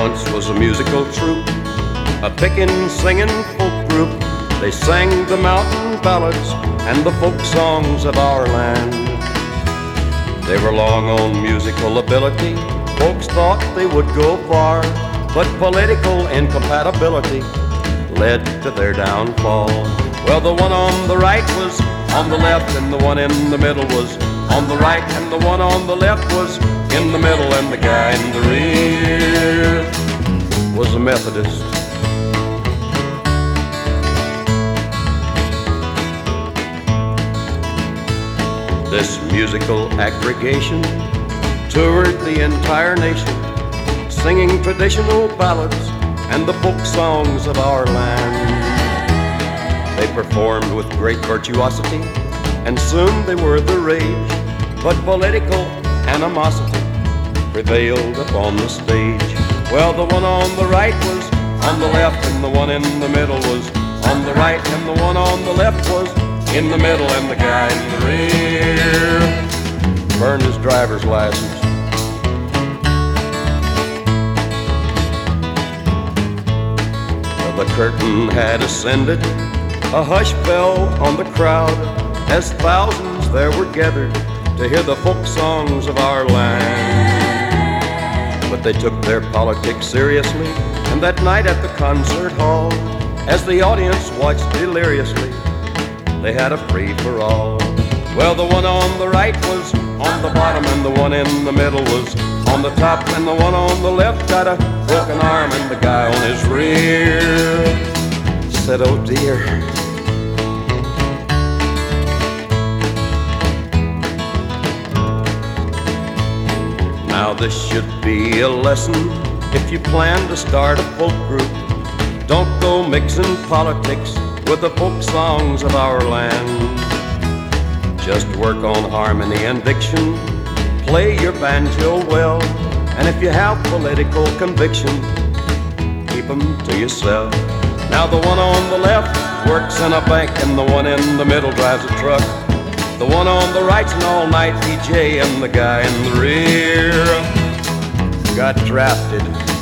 once was a musical troupe, a pickin', singin' folk group. They sang the mountain ballads and the folk songs of our land. They were long on musical ability, folks thought they would go far, but political incompatibility led to their downfall. Well, the one on the right was on the left, and the one in the middle was on the right, and the one on the left was in the middle, and the guy in the rear was a Methodist. This musical aggregation toured the entire nation, singing traditional ballads and the folk songs of our land. They performed with great virtuosity, and soon they were the rage, but political animosity prevailed upon the stage. Well, the one on the right was on the left, and the one in the middle was on the right, and the one on the left was in the middle, and the guy in the rear burned his driver's license. The curtain had ascended, a hush fell on the crowd, as thousands there were gathered to hear the folk songs of our land. But they took their politics seriously, and that night at the concert hall, as the audience watched deliriously, they had a free-for-all. Well, the one on the right was on the bottom, and the one in the middle was on the top, and the one on the left got a broken arm, and the guy on his rear said, "Oh dear." Now this should be a lesson if you plan to start a folk group. Don't go mixing politics with the folk songs of our land. Just work on harmony and diction, play your banjo well, and if you have political conviction, keep them to yourself. Now the one on the left works in a bank, and the one in the middle drives a truck. The one on the right's an all-night DJ, and the guy in the rear got drafted